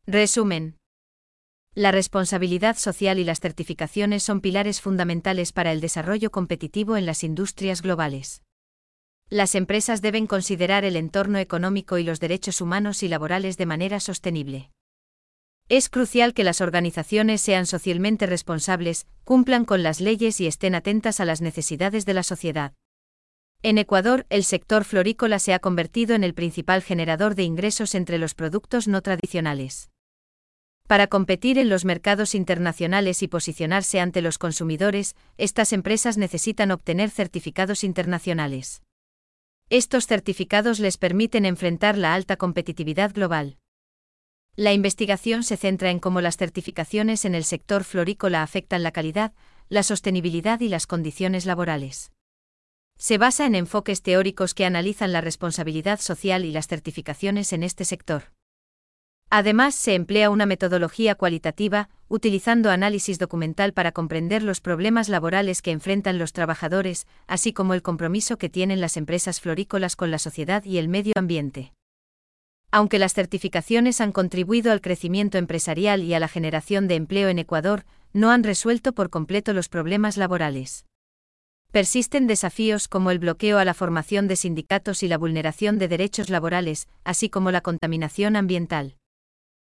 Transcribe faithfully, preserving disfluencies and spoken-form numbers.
Resumen. La responsabilidad social y las certificaciones son pilares fundamentales para el desarrollo competitivo en las industrias globales. Las empresas deben considerar el entorno económico y los derechos humanos y laborales de manera sostenible. Es crucial que las organizaciones sean socialmente responsables, cumplan con las leyes y estén atentas a las necesidades de la sociedad. En Ecuador, el sector florícola se ha convertido en el principal generador de ingresos entre los productos no tradicionales. Para competir en los mercados internacionales y posicionarse ante los consumidores, estas empresas necesitan obtener certificados internacionales. Estos certificados les permiten enfrentar la alta competitividad global. La investigación se centra en cómo las certificaciones en el sector florícola afectan la calidad, la sostenibilidad y las condiciones laborales. Se basa en enfoques teóricos que analizan la responsabilidad social y las certificaciones en este sector. Además, se emplea una metodología cualitativa, utilizando análisis documental para comprender los problemas laborales que enfrentan los trabajadores, así como el compromiso que tienen las empresas florícolas con la sociedad y el medio ambiente. Aunque las certificaciones han contribuido al crecimiento empresarial y a la generación de empleo en Ecuador, no han resuelto por completo los problemas laborales. Persisten desafíos como el bloqueo a la formación de sindicatos y la vulneración de derechos laborales, así como la contaminación ambiental.